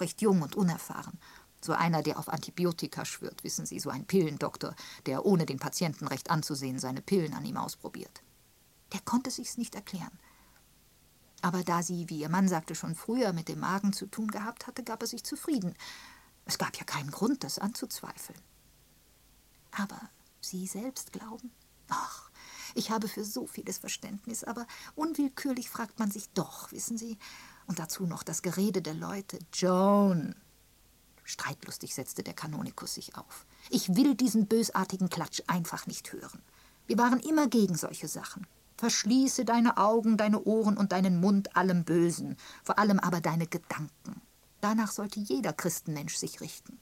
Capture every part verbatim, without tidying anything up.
recht jung und unerfahren. So einer, der auf Antibiotika schwört, wissen Sie, so ein Pillendoktor, der ohne den Patienten recht anzusehen seine Pillen an ihm ausprobiert. Der konnte sich's nicht erklären. Aber da sie, wie ihr Mann sagte, schon früher mit dem Magen zu tun gehabt hatte, gab er sich zufrieden. Es gab ja keinen Grund, das anzuzweifeln. Aber Sie selbst glauben? Ach, ich habe für so vieles Verständnis, aber unwillkürlich fragt man sich doch, wissen Sie? Und dazu noch das Gerede der Leute. Joan! Streitlustig setzte der Kanonikus sich auf. Ich will diesen bösartigen Klatsch einfach nicht hören. Wir waren immer gegen solche Sachen. Verschließe deine Augen, deine Ohren und deinen Mund allem Bösen, vor allem aber deine Gedanken. Danach sollte jeder Christenmensch sich richten.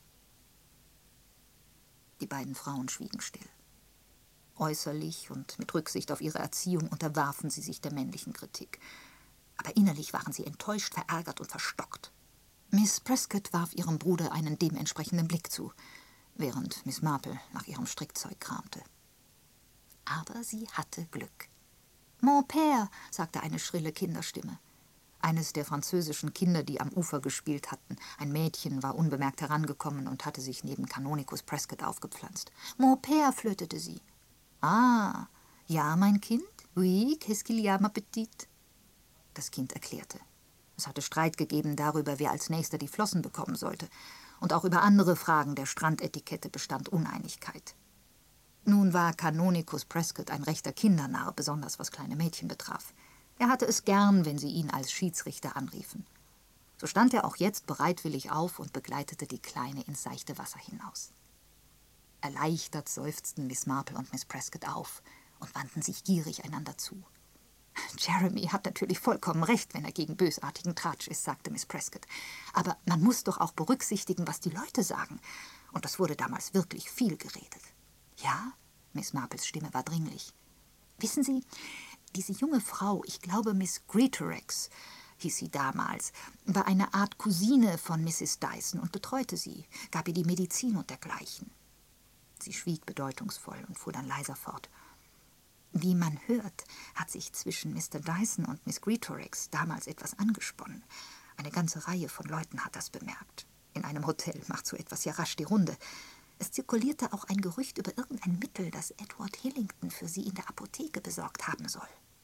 Die beiden Frauen schwiegen still. Äußerlich und mit Rücksicht auf ihre Erziehung unterwarfen sie sich der männlichen Kritik. Aber innerlich waren sie enttäuscht, verärgert und verstockt. Miss Prescott warf ihrem Bruder einen dementsprechenden Blick zu, während Miss Marple nach ihrem Strickzeug kramte. Aber sie hatte Glück. »Mon père«, sagte eine schrille Kinderstimme. Eines der französischen Kinder, die am Ufer gespielt hatten. Ein Mädchen war unbemerkt herangekommen und hatte sich neben Kanonikus Prescott aufgepflanzt. »Mon père«, flötete sie. »Ah, ja, mein Kind? Oui, qu'est-ce qu'il y a, ma petite?« Das Kind erklärte. Es hatte Streit gegeben darüber, wer als Nächster die Flossen bekommen sollte. Und auch über andere Fragen der Strandetikette bestand Uneinigkeit. Nun war Kanonikus Prescott ein rechter Kindernarr, besonders was kleine Mädchen betraf. Er hatte es gern, wenn sie ihn als Schiedsrichter anriefen. So stand er auch jetzt bereitwillig auf und begleitete die Kleine ins seichte Wasser hinaus. Erleichtert seufzten Miss Marple und Miss Prescott auf und wandten sich gierig einander zu. »Jeremy hat natürlich vollkommen recht, wenn er gegen bösartigen Tratsch ist«, sagte Miss Prescott. »Aber man muss doch auch berücksichtigen, was die Leute sagen. Und das wurde damals wirklich viel geredet.« »Ja?« Miss Marples Stimme war dringlich. »Wissen Sie, diese junge Frau, ich glaube Miss Greatorex, hieß sie damals, war eine Art Cousine von Misses Dyson und betreute sie, gab ihr die Medizin und dergleichen.« Sie schwieg bedeutungsvoll und fuhr dann leiser fort. »Wie man hört, hat sich zwischen Mister Dyson und Miss Greatorex damals etwas angesponnen. Eine ganze Reihe von Leuten hat das bemerkt. In einem Hotel macht so etwas ja rasch die Runde. Es zirkulierte auch ein Gerücht über irgendein Mittel, das Edward Hillington für sie in der Apotheke besorgt haben soll.«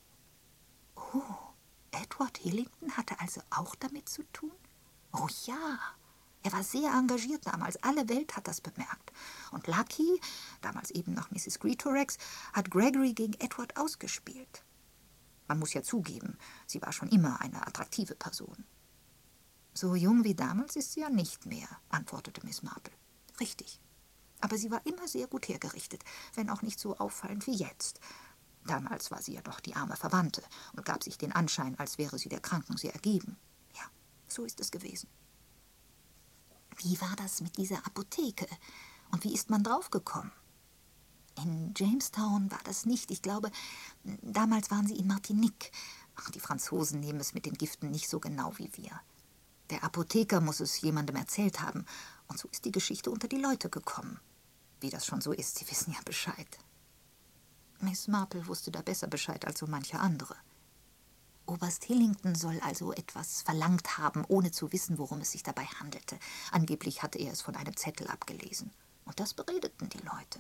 »Oh, Edward Hillington hatte also auch damit zu tun?« »Oh ja, er war sehr engagiert damals, alle Welt hat das bemerkt. Und Lucky, damals eben noch Misses Greatorex, hat Gregory gegen Edward ausgespielt. Man muss ja zugeben, sie war schon immer eine attraktive Person.« »So jung wie damals ist sie ja nicht mehr«, antwortete Miss Marple. »Richtig. Aber sie war immer sehr gut hergerichtet, wenn auch nicht so auffallend wie jetzt. Damals war sie ja doch die arme Verwandte und gab sich den Anschein, als wäre sie der Kranken sehr ergeben. Ja, so ist es gewesen.« »Wie war das mit dieser Apotheke? Und wie ist man draufgekommen?« »In Jamestown war das nicht. Ich glaube, damals waren sie in Martinique. Ach, die Franzosen nehmen es mit den Giften nicht so genau wie wir. Der Apotheker muss es jemandem erzählt haben. Und so ist die Geschichte unter die Leute gekommen. Wie das schon so ist, Sie wissen ja Bescheid.« Miss Marple wusste da besser Bescheid als so mancher andere. Oberst Hillington soll also etwas verlangt haben, ohne zu wissen, worum es sich dabei handelte. Angeblich hatte er es von einem Zettel abgelesen. Und das beredeten die Leute.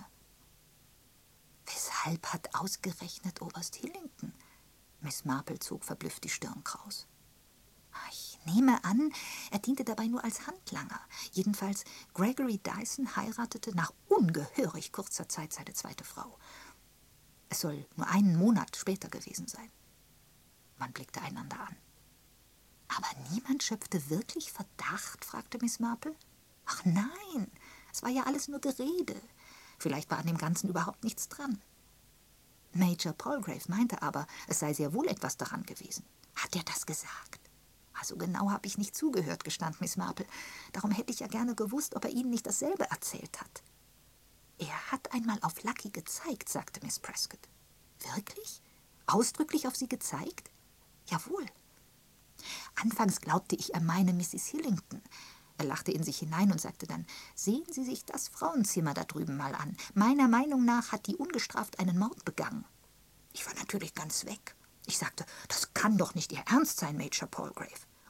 Weshalb hat ausgerechnet Oberst Hillington? Miss Marple zog verblüfft die Stirn kraus. Ich nehme an, er diente dabei nur als Handlanger. Jedenfalls, Gregory Dyson heiratete nach ungehörig kurzer Zeit seine zweite Frau. Es soll nur einen Monat später gewesen sein. Man blickte einander an. »Aber niemand schöpfte wirklich Verdacht?« fragte Miss Marple. »Ach nein, es war ja alles nur Gerede. Vielleicht war an dem Ganzen überhaupt nichts dran.« Major Palgrave meinte aber, es sei sehr wohl etwas daran gewesen. »Hat er das gesagt?« »Also genau habe ich nicht zugehört«, gestand Miss Marple. »Darum hätte ich ja gerne gewusst, ob er Ihnen nicht dasselbe erzählt hat.« »Er hat einmal auf Lucky gezeigt«, sagte Miss Prescott. »Wirklich? Ausdrücklich auf sie gezeigt?« »Jawohl. Anfangs glaubte ich, er meine Misses Hillington. Er lachte in sich hinein und sagte dann, sehen Sie sich das Frauenzimmer da drüben mal an. Meiner Meinung nach hat die ungestraft einen Mord begangen.« Ich war natürlich ganz weg. Ich sagte, das kann doch nicht Ihr Ernst sein, Major Palgrave.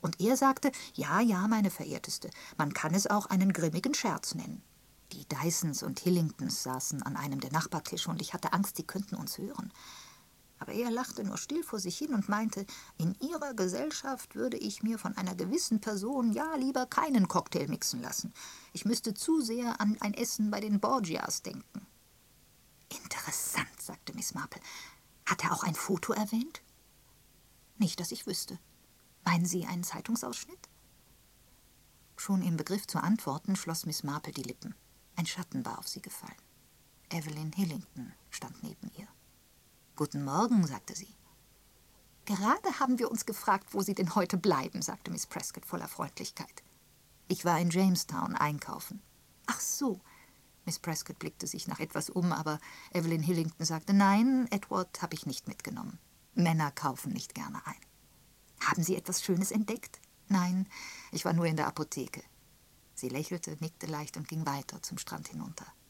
Und er sagte, ja, ja, meine Verehrteste, man kann es auch einen grimmigen Scherz nennen. Die Dysons und Hillingtons saßen an einem der Nachbartische und ich hatte Angst, sie könnten uns hören. Aber er lachte nur still vor sich hin und meinte, in ihrer Gesellschaft würde ich mir von einer gewissen Person ja lieber keinen Cocktail mixen lassen. Ich müsste zu sehr an ein Essen bei den Borgias denken. Interessant, sagte Miss Marple. Hat er auch ein Foto erwähnt? Nicht, dass ich wüsste. Meinen Sie einen Zeitungsausschnitt? Schon im Begriff zu antworten, schloss Miss Marple die Lippen. Ein Schatten war auf sie gefallen. Evelyn Hillington stand neben ihr. »Guten Morgen«, sagte sie. »Gerade haben wir uns gefragt, wo Sie denn heute bleiben«, sagte Miss Prescott voller Freundlichkeit. »Ich war in Jamestown einkaufen.« »Ach so.« Miss Prescott blickte sich nach etwas um, aber Evelyn Hillington sagte, »Nein, Edward habe ich nicht mitgenommen. Männer kaufen nicht gerne ein.« »Haben Sie etwas Schönes entdeckt?« »Nein, ich war nur in der Apotheke.« Sie lächelte, nickte leicht und ging weiter zum Strand hinunter.